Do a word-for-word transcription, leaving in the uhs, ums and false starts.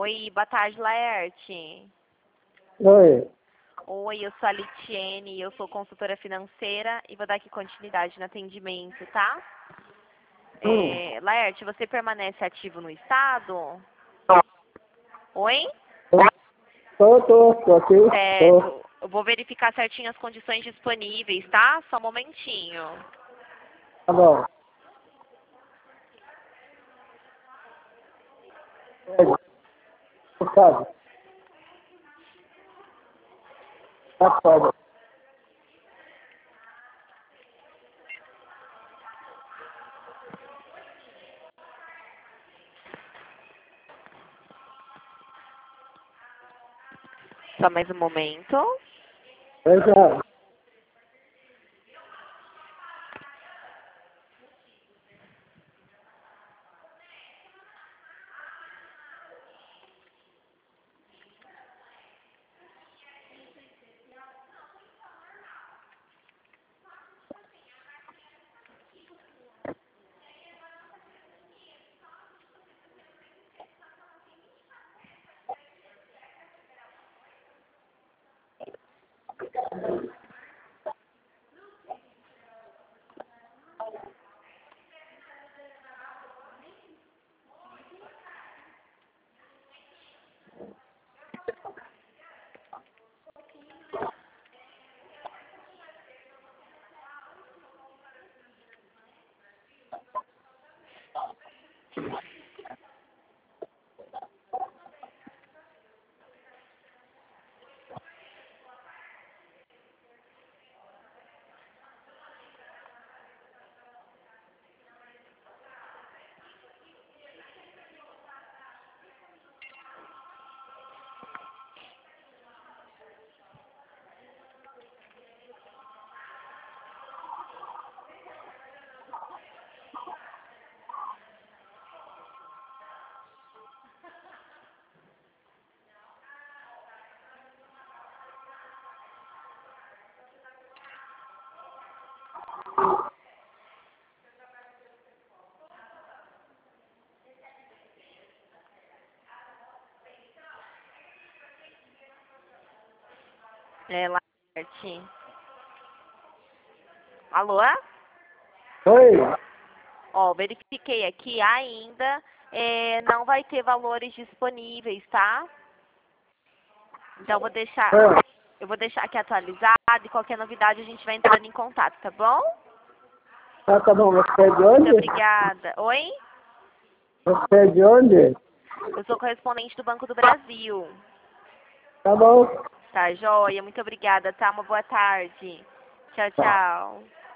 Oi, boa tarde, Laerte. Oi. Oi, eu sou a Litiene, eu sou consultora financeira e vou dar aqui continuidade no atendimento, tá? Hum. É, Laerte, você permanece ativo no estado? Oi? Tô, tô, tô aqui. Tô. Certo. Eu vou verificar certinho as condições disponíveis, tá? Só um momentinho. Tá bom. É, sabe? Tá foda. Só mais um momento. Eu já. É, Laerte. Alô? Oi. Ó, verifiquei aqui ainda. É, não vai ter valores disponíveis, tá? Então eu vou deixar, É. eu vou deixar aqui atualizado e qualquer novidade a gente vai entrando em contato, tá bom? Ah, tá bom. Você é de Muito onde? obrigada. Oi? Você é de onde? Eu sou correspondente do Banco do Brasil. Tá bom. Tá, joia? Muito obrigada, tá? Uma boa tarde. Tchau, Tá. tchau.